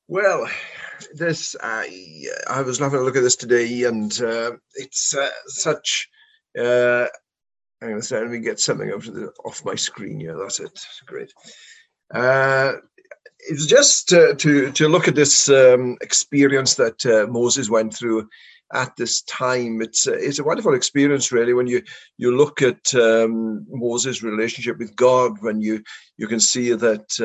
Well, this I was having a look at this today, and it's such. Uh, Hang on a second, let me get something off my screen here. That's it. Great. Uh, it was just to look at this experience that Moses went through at this time. It's a wonderful experience, really, when you look at Moses' relationship with God. When you can see that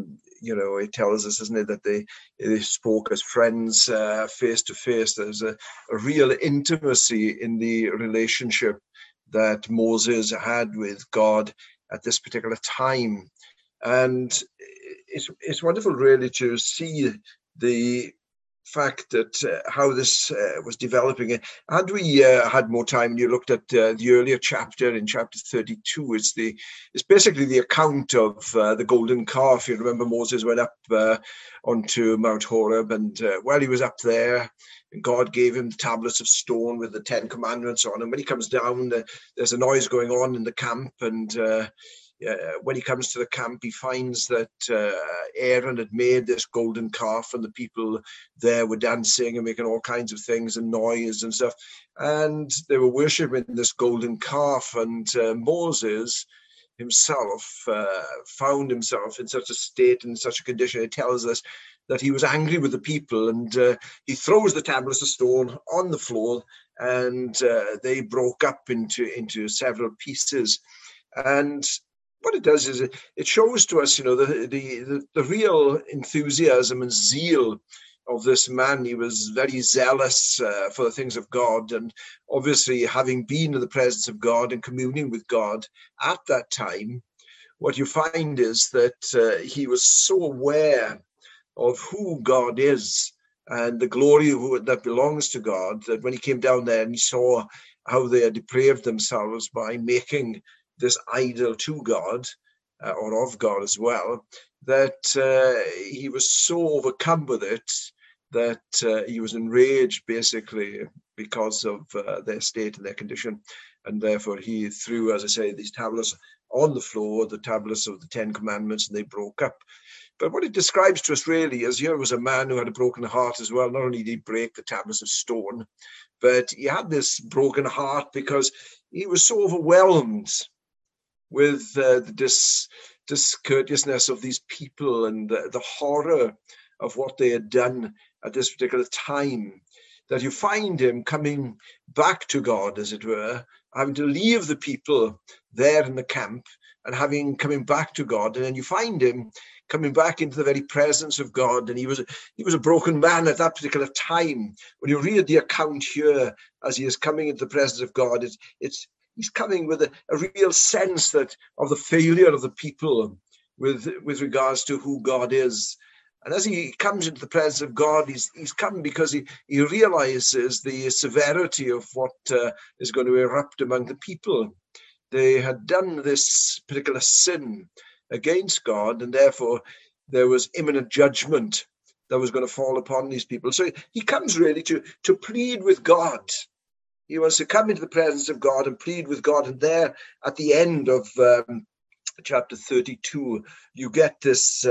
it tells us, isn't it, that they spoke as friends face to face. There's a real intimacy in the relationship that Moses had with God at this particular time. And it's wonderful, really, to see the fact that how this was developing. Had we had more time, and you looked at the earlier chapter in chapter 32, it's basically the account of the golden calf. You remember Moses went up onto Mount Horeb, and while he was up there, God gave him the tablets of stone with the 10 commandments on. And when he comes down, there's a noise going on in the camp, and when he comes to the camp, he finds that Aaron had made this golden calf, and the people there were dancing and making all kinds of things and noise and stuff. And they were worshiping this golden calf. And Moses himself found himself in such a state, in such a condition. It tells us that he was angry with the people, and he throws the tablets of stone on the floor, and they broke up into several pieces. And what it does is it shows to us, the real enthusiasm and zeal of this man. He was very zealous for the things of God, and obviously, having been in the presence of God and communing with God at that time, what you find is that he was so aware of who God is and the glory that belongs to God, that when he came down there and he saw how they had depraved themselves by making this idol to God, or of God as well, that he was so overcome with it that he was enraged, basically, because of their state and their condition. And therefore he threw, as I say, these tablets on the floor, the tablets of the 10 commandments, and they broke up. But what it describes to us really is here was a man who had a broken heart as well. Not only did he break the tablets of stone, but he had this broken heart because he was so overwhelmed with the discourteousness of these people and the horror of what they had done at this particular time, that you find him coming back to God, as it were, having to leave the people there in the camp and coming back to God. And then you find him coming back into the very presence of God. And he was a broken man at that particular time. When you read the account here, as he is coming into the presence of God, he's coming with a real sense of the failure of the people with regards to who God is. And as he comes into the presence of God, he's come because he realizes the severity of what is going to erupt among the people. They had done this particular sin against God, and therefore there was imminent judgment that was going to fall upon these people. So he comes really to plead with God. He wants to come into the presence of God and plead with God. And there at the end of chapter 32, you get this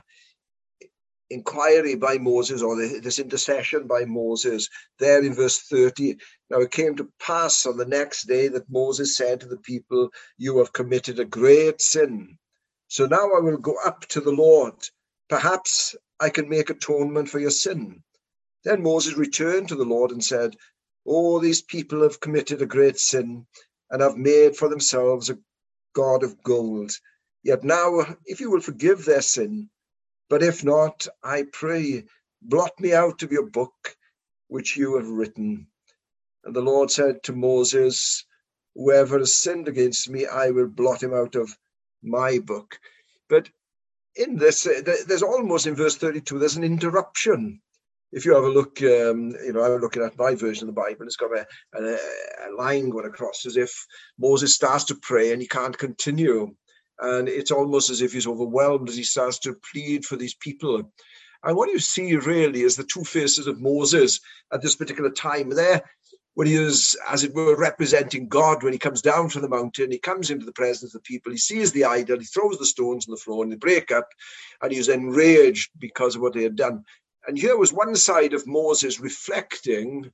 inquiry by Moses, or this intercession by Moses, there in verse 30. Now it came to pass on the next day that Moses said to the people, "You have committed a great sin. So now I will go up to the Lord. Perhaps I can make atonement for your sin." Then Moses returned to the Lord and said, "Oh, these people have committed a great sin and have made for themselves a god of gold. Yet now, if you will forgive their sin, but if not, I pray, blot me out of your book, which you have written." And the Lord said to Moses, "Whoever has sinned against me, I will blot him out of my book." But in this, there's almost in verse 32, there's an interruption. If you have a look, I'm looking at my version of the Bible, it's got a line going across as if Moses starts to pray and he can't continue. And it's almost as if he's overwhelmed as he starts to plead for these people. And what you see really is the two faces of Moses at this particular time. There, when he is, as it were, representing God, when he comes down from the mountain, he comes into the presence of the people, he sees the idol, he throws the stones on the floor and they break up, and he's enraged because of what they had done. And here was one side of Moses reflecting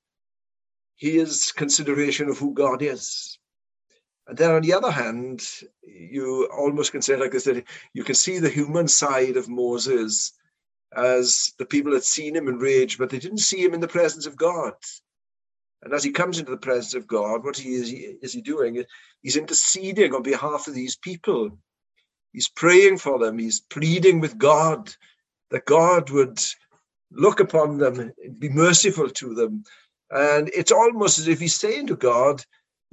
his consideration of who God is. And then on the other hand, you almost can say like this, that you can see the human side of Moses as the people had seen him enraged, but they didn't see him in the presence of God. And as he comes into the presence of God, what is he doing? He's interceding on behalf of these people. He's praying for them. He's pleading with God that God would look upon them, be merciful to them. And it's almost as if he's saying to God,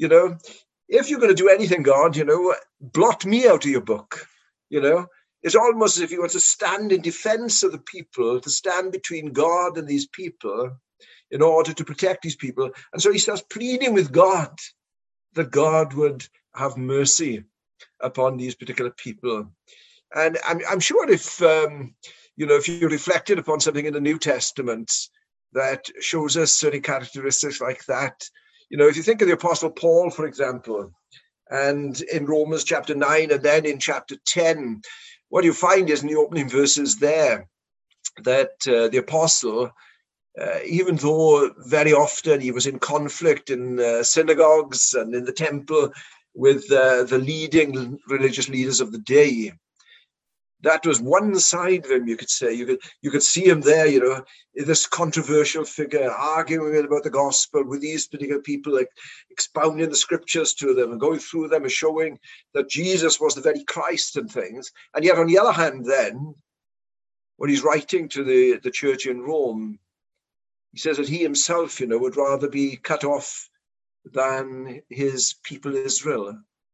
if you're going to do anything, God, blot me out of your book. It's almost as if he wants to stand in defense of the people, to stand between God and these people in order to protect these people. And so he starts pleading with God that God would have mercy upon these particular people. And I'm sure if you reflected upon something in the New Testament that shows us certain characteristics like that, if you think of the Apostle Paul, for example, and in Romans chapter 9 and then in chapter 10, what you find is in the opening verses there that the apostle, even though very often he was in conflict in synagogues and in the temple with the leading religious leaders of the day, that was one side of him, you could say. You could see him there, this controversial figure arguing about the gospel with these particular people, like expounding the scriptures to them and going through them and showing that Jesus was the very Christ and things. And yet, on the other hand, then, when he's writing to the church in Rome, he says that he himself, would rather be cut off than his people Israel,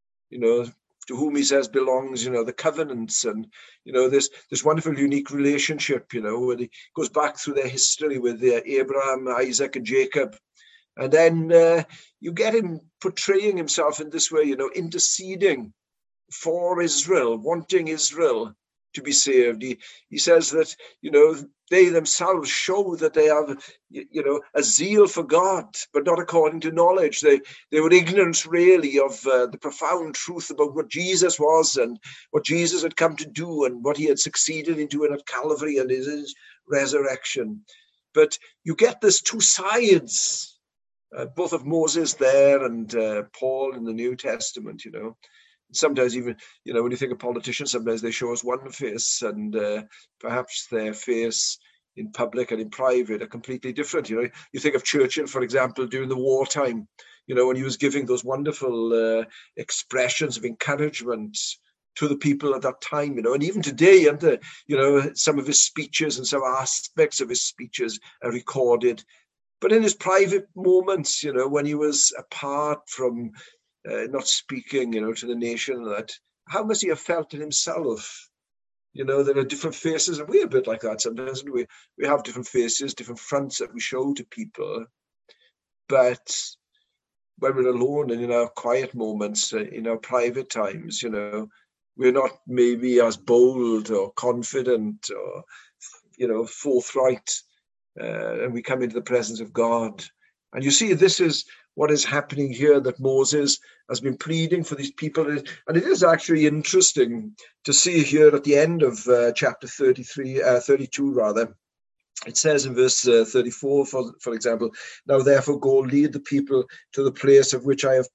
to whom he says belongs, the covenants and, this wonderful, unique relationship, where he goes back through their history with Abraham, Isaac, and Jacob. And then you get him portraying himself in this way, interceding for Israel, wanting Israel to be saved. He says that, they themselves show that they have, a zeal for God, but not according to knowledge. They were ignorant, really, of the profound truth about what Jesus was and what Jesus had come to do and what he had succeeded in doing at Calvary and his resurrection. But you get this two sides, both of Moses there and Paul in the New Testament, Sometimes even, when you think of politicians, sometimes they show us one face and perhaps their face in public and in private are completely different. You think of Churchill, for example, during the wartime, when he was giving those wonderful expressions of encouragement to the people at that time, and even today, and some of his speeches and some aspects of his speeches are recorded. But in his private moments, when he was apart from not speaking, to the nation, that how must he have felt in himself? There are different faces, and we're a bit like that sometimes. We have different faces, different fronts that we show to people. But when we're alone and in our quiet moments, in our private times, we're not maybe as bold or confident or, forthright. And we come into the presence of God. And you see, this is what is happening here, that Moses has been pleading for these people. And it is actually interesting to see here at the end of chapter 32 rather. It says in verse 34, for example, "Now therefore go lead the people to the place of which I have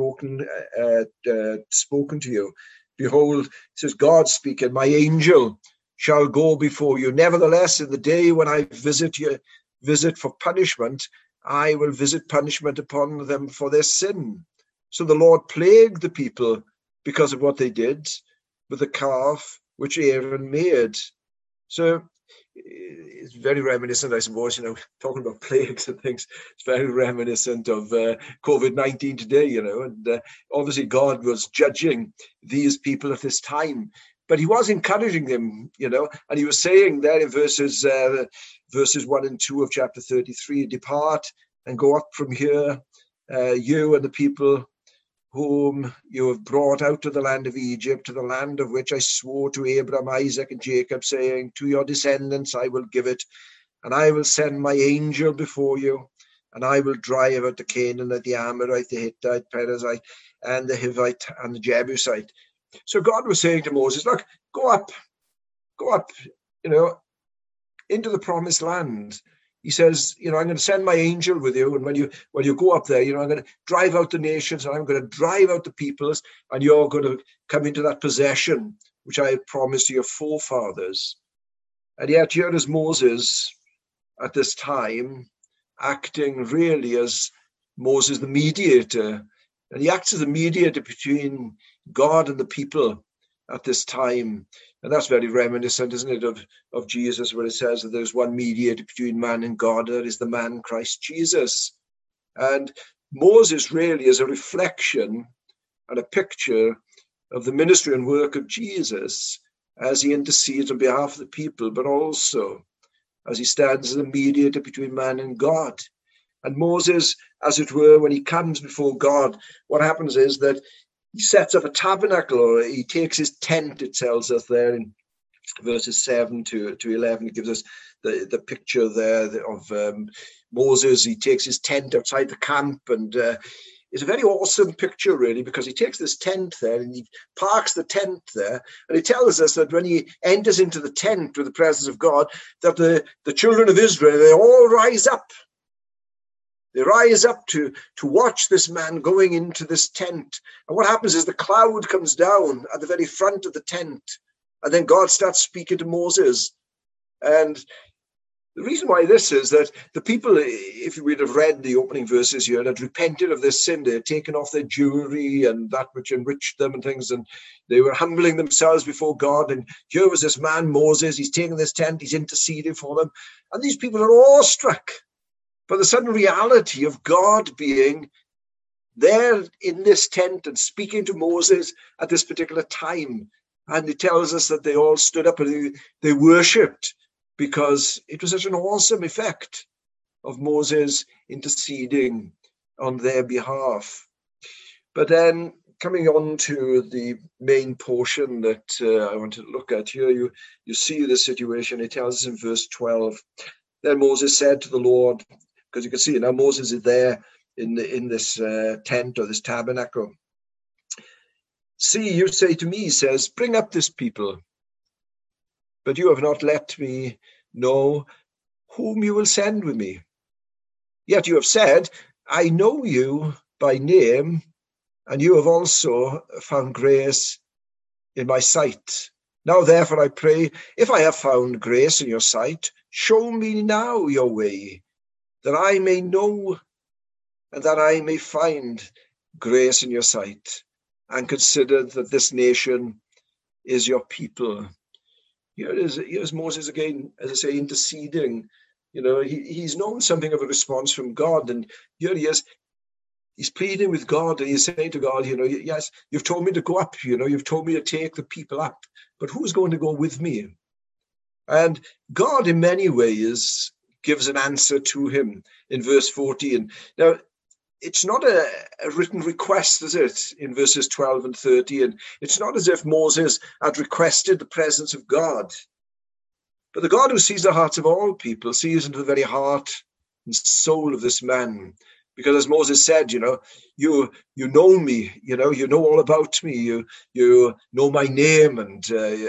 spoken to you. Behold," it says God speaking, "my angel shall go before you. Nevertheless, in the day when I visit for punishment, I will visit punishment upon them for their sin." So the Lord plagued the people because of what they did with the calf which Aaron made. So it's very reminiscent, I suppose, talking about plagues and things. It's very reminiscent of COVID-19 today, and obviously God was judging these people at this time. But he was encouraging them, and he was saying there in verses 1 and 2 of chapter 33, "Depart and go up from here, you and the people whom you have brought out of the land of Egypt, to the land of which I swore to Abraham, Isaac, and Jacob, saying, to your descendants I will give it, and I will send my angel before you, and I will drive out the Canaanite, the Amorite, the Hittite, Perizzite, and the Hivite, and the Jebusite." So God was saying to Moses, look, go up, into the promised land. He says, I'm going to send my angel with you. And when you go up there, I'm going to drive out the nations, and I'm going to drive out the peoples, and you're going to come into that possession, which I promised to your forefathers. And yet here is Moses at this time, acting really as Moses, the mediator. And he acts as a mediator between God and the people at this time. And that's very reminiscent, isn't it, of Jesus, where it says that there's one mediator between man and God, that is the man Christ Jesus. And Moses really is a reflection and a picture of the ministry and work of Jesus as he intercedes on behalf of the people, but also as he stands as a mediator between man and God. And Moses, as it were, when he comes before God, what happens is that he sets up a tabernacle, or he takes his tent, it tells us there in verses 7 to 11. It gives us the picture there of Moses. He takes his tent outside the camp, and it's a very awesome picture, really, because he takes this tent there and he parks the tent there, and he tells us that when he enters into the tent with the presence of God, that the children of Israel, they all rise up. They rise up to watch this man going into this tent. And what happens is the cloud comes down at the very front of the tent. And then God starts speaking to Moses. And the reason why this is that the people, if we'd have read the opening verses here, had repented of their sin. They had taken off their jewelry and that which enriched them and things. And they were humbling themselves before God. And here was this man, Moses. He's taken this tent. He's interceding for them. And these people are awestruck by the sudden reality of God being there in this tent and speaking to Moses at this particular time. And it tells us that they all stood up and they worshipped, because it was such an awesome effect of Moses interceding on their behalf. But then coming on to the main portion that I want to look at here, you see the situation. It tells us in verse 12, then Moses said to the Lord, because you can see now Moses is there in this tent or this tabernacle. See, you say to me, he says, bring up this people, but you have not let me know whom you will send with me. Yet you have said, I know you by name, and you have also found grace in my sight. Now, therefore, I pray, if I have found grace in your sight, show me now your way, that I may know and that I may find grace in your sight, and consider that this nation is your people. Here's Moses again, as I say, interceding. He's known something of a response from God, and here he is. He's pleading with God, and he's saying to God, yes, you've told me to go up, you've told me to take the people up, but who's going to go with me? And God, in many ways, gives an answer to him in verse 14. Now, it's not a written request, is it, in verses 12 and 13? It's not as if Moses had requested the presence of God. But the God who sees the hearts of all people sees into the very heart and soul of this man. Because as Moses said, you know me, you know all about me, you know my name. And,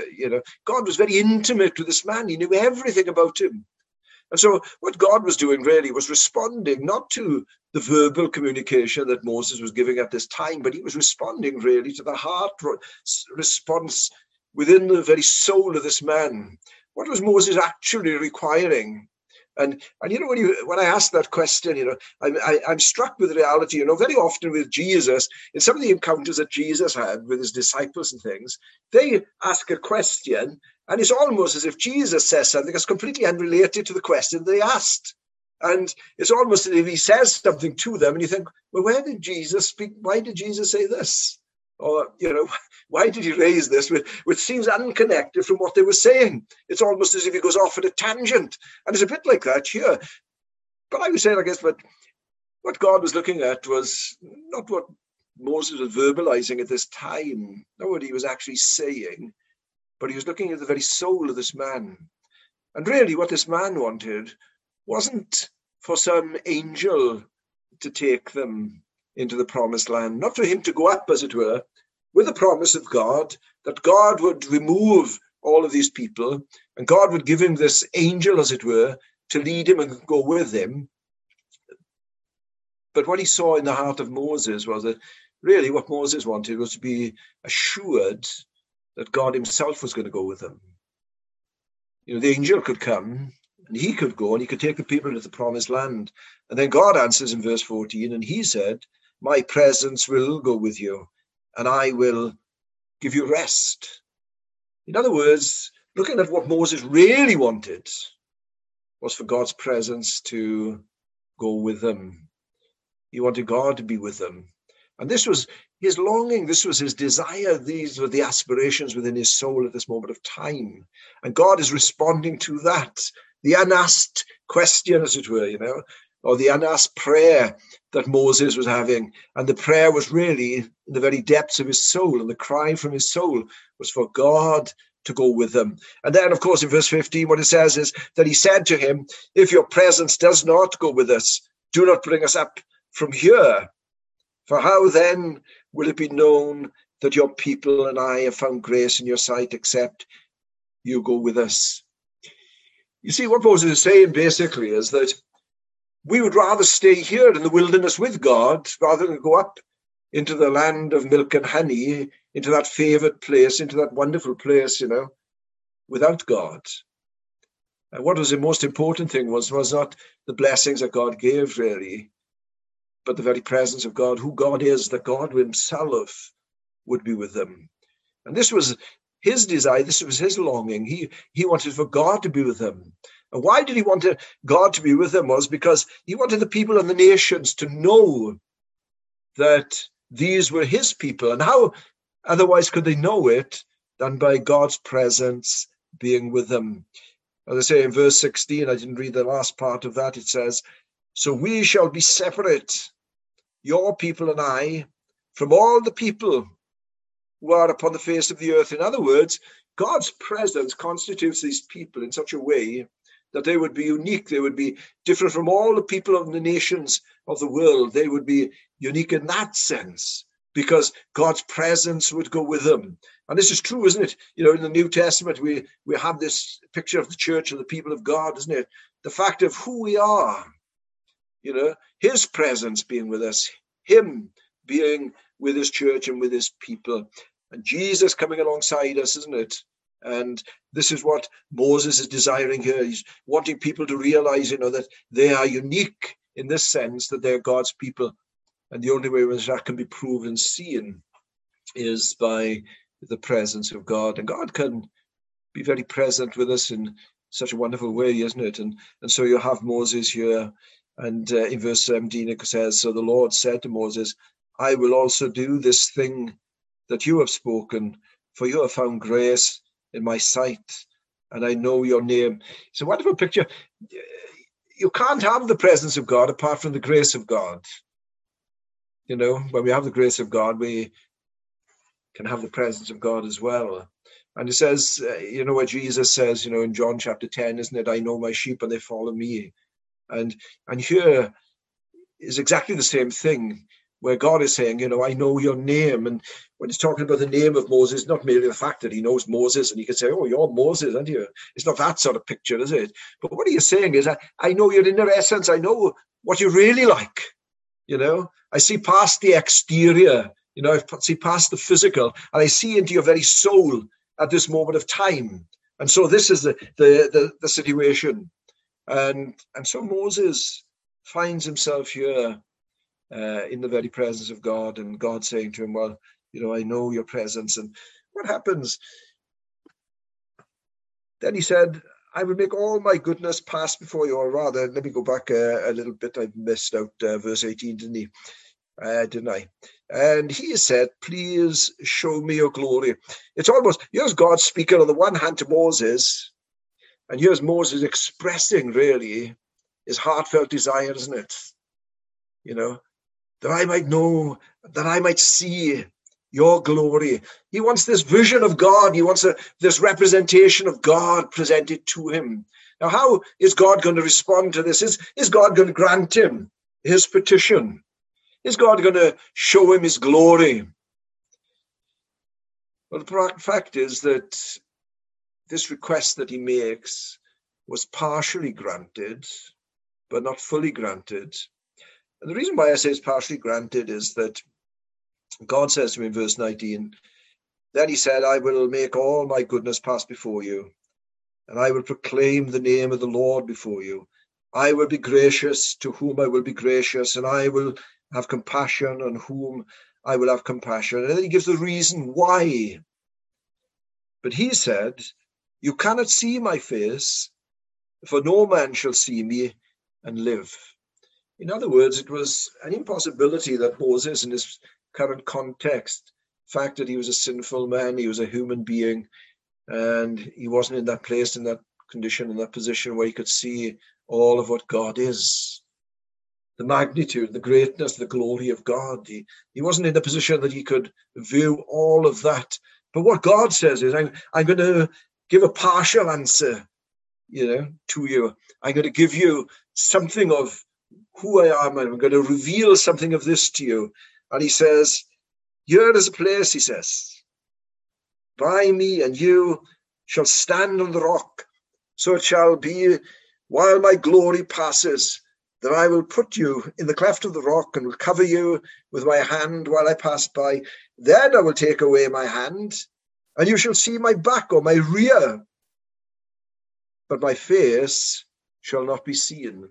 God was very intimate with this man. He knew everything about him. And so what God was doing really was responding not to the verbal communication that Moses was giving at this time, but he was responding really to the heart response within the very soul of this man. What was Moses actually requiring? And when I ask that question, I'm struck with the reality, very often with Jesus, in some of the encounters that Jesus had with his disciples and things, they ask a question, and it's almost as if Jesus says something that's completely unrelated to the question they asked. And it's almost as if he says something to them, and you think, well, where did Jesus speak? Why did Jesus say this? Or, why did he raise this, which seems unconnected from what they were saying? It's almost as if he goes off at a tangent. And it's a bit like that here. But I would say, I guess, but what God was looking at was not what Moses was verbalizing at this time, not what he was actually saying, but he was looking at the very soul of this man. And really what this man wanted wasn't for some angel to take them into the promised land, not for him to go up, as it were, with the promise of God, that God would remove all of these people, and God would give him this angel, as it were, to lead him and go with him. But what he saw in the heart of Moses was that really what Moses wanted was to be assured that God himself was going to go with him. The angel could come and he could go and he could take the people into the promised land. And then God answers in verse 14, and he said, my presence will go with you and I will give you rest. In other words, looking at what Moses really wanted was for God's presence to go with them. He wanted God to be with them. And this was his longing. This was his desire. These were the aspirations within his soul at this moment of time. And God is responding to that, the unasked question, as it were, or the unasked prayer that Moses was having. And the prayer was really in the very depths of his soul. And the cry from his soul was for God to go with them. And then, of course, in verse 15, what it says is that he said to him, if your presence does not go with us, do not bring us up from here. For how then will it be known that your people and I have found grace in your sight, except you go with us? You see, what Moses is saying basically is that we would rather stay here in the wilderness with God rather than go up into the land of milk and honey, into that favored place, into that wonderful place, without God. And what was the most important thing was not the blessings that God gave, really, but the very presence of God, who God is, that God himself would be with them. And this was his desire, this was his longing. He wanted for God to be with them. And why did he want God to be with them? Was because he wanted the people and the nations to know that these were his people. And how otherwise could they know it than by God's presence being with them? As I say in verse 16, I didn't read the last part of that. It says, so we shall be separate, your people and I, from all the people who are upon the face of the earth. In other words, God's presence constitutes these people in such a way that they would be unique. They would be different from all the people of the nations of the world. They would be unique in that sense because God's presence would go with them. And this is true, isn't it? In the New Testament, we have this picture of the church and the people of God, isn't it? The fact of who we are. His presence being with us, him being with his church and with his people, and Jesus coming alongside us, isn't it? And this is what Moses is desiring here. He's wanting people to realize, that they are unique in this sense, that they're God's people. And the only way in which that can be proven and seen is by the presence of God. And God can be very present with us in such a wonderful way, isn't it? And so you have Moses here. And in verse 17, it says, so the Lord said to Moses, I will also do this thing that you have spoken, for you have found grace in my sight, and I know your name. It's a wonderful picture. You can't have the presence of God apart from the grace of God. When we have the grace of God, we can have the presence of God as well. And it says, where Jesus says, in John chapter 10, isn't it? I know my sheep and they follow me. And here is exactly the same thing, where God is saying, I know your name. And when he's talking about the name of Moses, not merely the fact that he knows Moses and he can say, oh, you're Moses, aren't you? It's not that sort of picture, is it? But what he is saying is, I know your inner essence. I know what you're really like. I see past the exterior, I see past the physical, and I see into your very soul at this moment of time. And so this is the situation. And so Moses finds himself here in the very presence of God, and God saying to him, well, I know your presence. And what happens? Then he said, I will make all my goodness pass before you. Or rather, let me go back a little bit. I missed out verse 18, didn't I? And he said, please show me your glory. It's almost, here's God speaking on the one hand to Moses, and here's Moses expressing really his heartfelt desire, isn't it? That I might know, that I might see your glory. He wants this vision of God. He wants this representation of God presented to him. Now, how is God going to respond to this? Is God going to grant him his petition? Is God going to show him his glory? Well, the fact is that this request that he makes was partially granted, but not fully granted. And the reason why I say it's partially granted is that God says to him in verse 19, then he said, I will make all my goodness pass before you, and I will proclaim the name of the Lord before you. I will be gracious to whom I will be gracious, and I will have compassion on whom I will have compassion. And then he gives the reason why. But he said, you cannot see my face, for no man shall see me and live. In other words, it was an impossibility that Moses, in his current context, the fact that he was a sinful man, he was a human being, and he wasn't in that place, in that condition, in that position where he could see all of what God is. The magnitude, the greatness, the glory of God. He wasn't in a position that he could view all of that. But what God says is, I'm going to give a partial answer, to you. I'm going to give you something of who I am. I'm going to reveal something of this to you. And he says, here is a place, he says, by me, and you shall stand on the rock. So it shall be, while my glory passes, that I will put you in the cleft of the rock and will cover you with my hand while I pass by. Then I will take away my hand, and you shall see my back or my rear, but my face shall not be seen.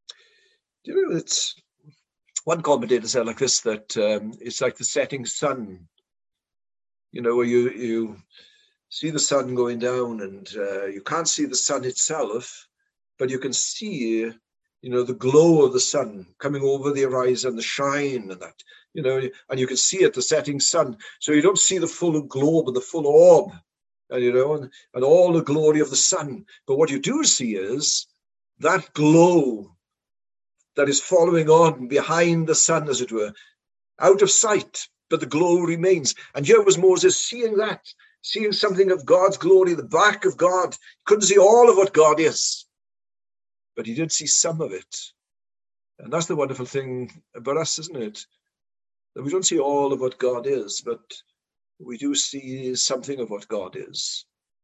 It's one commentator said like this, that it's like the setting sun, where you see the sun going down, and you can't see the sun itself, but you can see the glow of the sun coming over the horizon, the shine and that, and you can see it, the setting sun. So you don't see the full globe and the full orb, and all the glory of the sun. But what you do see is that glow that is following on behind the sun, as it were, out of sight, but the glow remains. And here was Moses seeing that, seeing something of God's glory, the back of God. He couldn't see all of what God is, but he did see some of it. And that's the wonderful thing about us, isn't it? That we don't see all of what God is, but we do see something of what God is.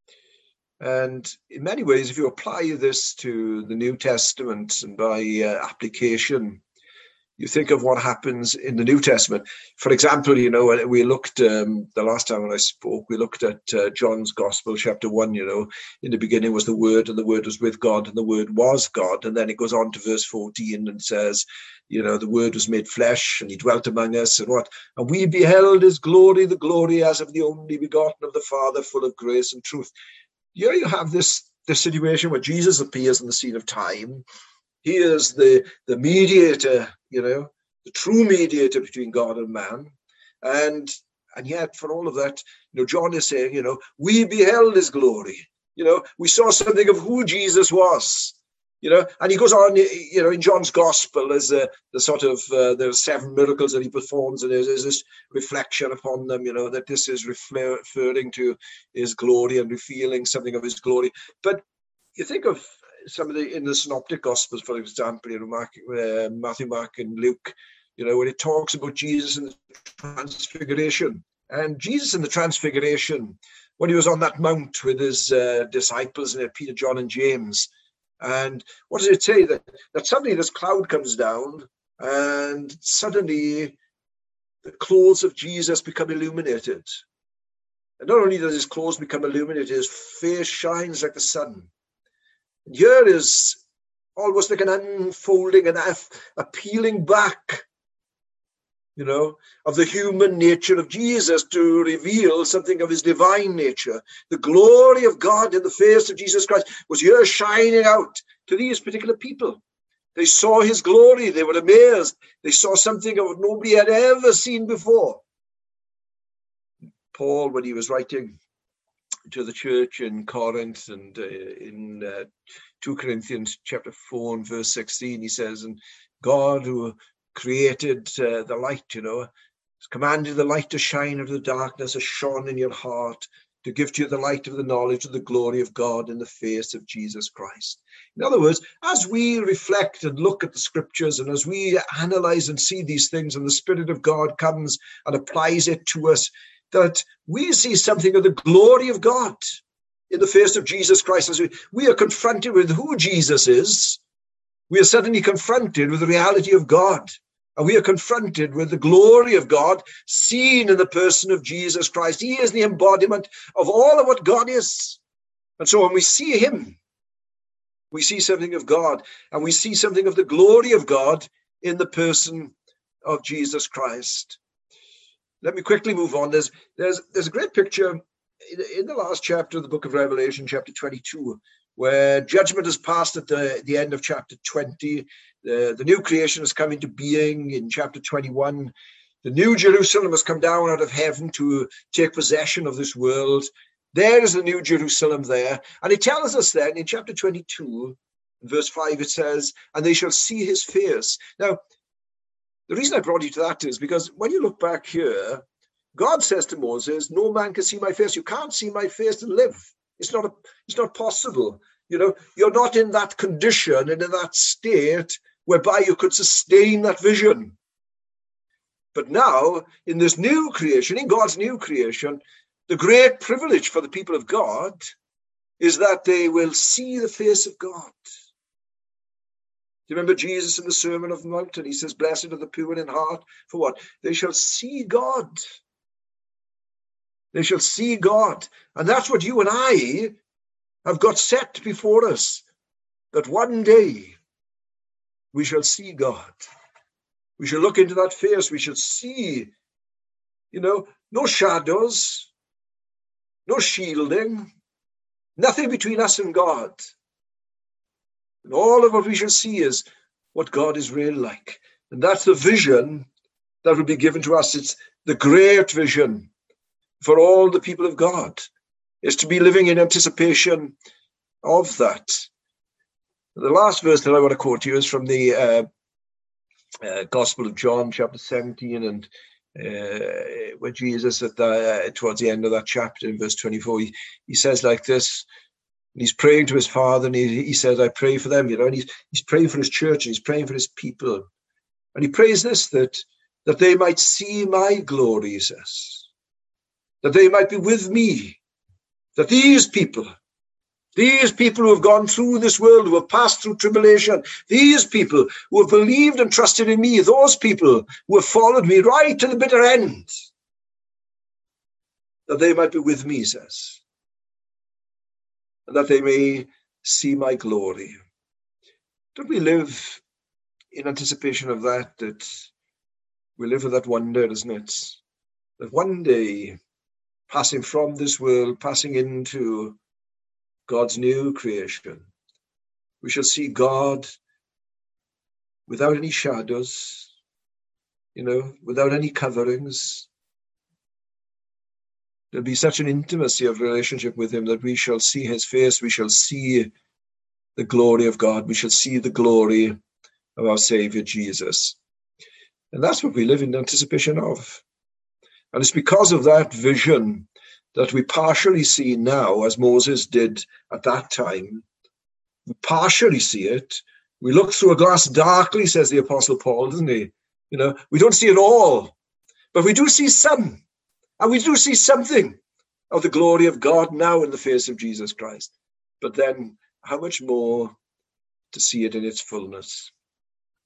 And in many ways, if you apply this to the New Testament and by application, you think of what happens in the New Testament. For example, we looked, the last time when I spoke, we looked at John's Gospel, chapter 1, in the beginning was the Word, and the Word was with God, and the Word was God. And then it goes on to verse 14 and says, the Word was made flesh, and he dwelt among us, and what? And we beheld his glory, the glory as of the only begotten of the Father, full of grace and truth. Here you have this situation where Jesus appears in the scene of time. He is the mediator, the true mediator between God and man. And yet, for all of that, John is saying, we beheld his glory. We saw something of who Jesus was. And he goes on, in John's Gospel, there's the sort of, there's 7 miracles that he performs, and there's this reflection upon them, that this is referring to his glory and revealing something of his glory. But you think of some of in the Synoptic Gospels, for example, Matthew, Mark, and Luke, when it talks about Jesus and the Transfiguration. And Jesus in the Transfiguration, when he was on that mount with his disciples, and Peter, John, and James, and what does it say? That suddenly this cloud comes down, and suddenly the clothes of Jesus become illuminated. And not only does his clothes become illuminated, his face shines like the sun. And here is almost like an unfolding and a peeling back, of the human nature of Jesus to reveal something of his divine nature. The glory of God in the face of Jesus Christ was here shining out to these particular people. They saw his glory. They were amazed. They saw something of what nobody had ever seen before. Paul, when he was writing to the church in Corinth and in 2 Corinthians chapter 4 and verse 16, he says, and God who created the light, has commanded the light to shine out of the darkness, has shone in your heart to give to you the light of the knowledge of the glory of God in the face of Jesus Christ. In other words, as we reflect and look at the scriptures, and as we analyze and see these things, and the Spirit of God comes and applies it to us, that we see something of the glory of God in the face of Jesus Christ, as we are confronted with who Jesus is, we are suddenly confronted with the reality of God. And we are confronted with the glory of God seen in the person of Jesus Christ. He is the embodiment of all of what God is. And so when we see him, we see something of God, and we see something of the glory of God in the person of Jesus Christ. Let me quickly move on. There's a great picture in the last chapter of the book of Revelation, chapter 22, where judgment is passed at the end of chapter 20. The new creation has come into being in chapter 21. The new Jerusalem has come down out of heaven to take possession of this world. There is the new Jerusalem there. And it tells us then in chapter 22, verse 5, it says, and they shall see his face. Now, the reason I brought you to that is because when you look back here, God says to Moses, no man can see my face. You can't see my face and live. It's not possible. You're not in that condition and in that state whereby you could sustain that vision. But now, in this new creation, in God's new creation, the great privilege for the people of God is that they will see the face of God. Do you remember Jesus in the Sermon on the Mount? And he says, blessed are the pure in heart. For what? They shall see God. They shall see God. And that's what you and I have got set before us, that one day we shall see God. We shall look into that face. We shall see, no shadows, no shielding, nothing between us and God. And all of what we shall see is what God is really like. And that's the vision that will be given to us. It's the great vision for all the people of God, is to be living in anticipation of that. The last verse that I want to quote to you is from the Gospel of John, chapter 17, and where Jesus, towards the end of that chapter, in verse 24, he says like this. He's praying to his Father, and he says, I pray for them, and he's praying for his church, and he's praying for his people. And he prays this, that they might see my glory, he says, that they might be with me, that these people who have gone through this world, who have passed through tribulation, these people who have believed and trusted in me, those people who have followed me right to the bitter end, that they might be with me, he says, and that they may see my glory. Don't we live in anticipation of that we live with that wonder, isn't it? That one day, passing from this world, passing into God's new creation, we shall see God without any shadows, without any coverings. There'll be such an intimacy of relationship with him that we shall see his face. We shall see the glory of God. We shall see the glory of our Savior Jesus. And that's what we live in anticipation of. And it's because of that vision that we partially see now, as Moses did at that time. We partially see it. We look through a glass darkly, says the Apostle Paul, doesn't he? We don't see it all, but we do see some. And we do see something of the glory of God now in the face of Jesus Christ. But then how much more to see it in its fullness?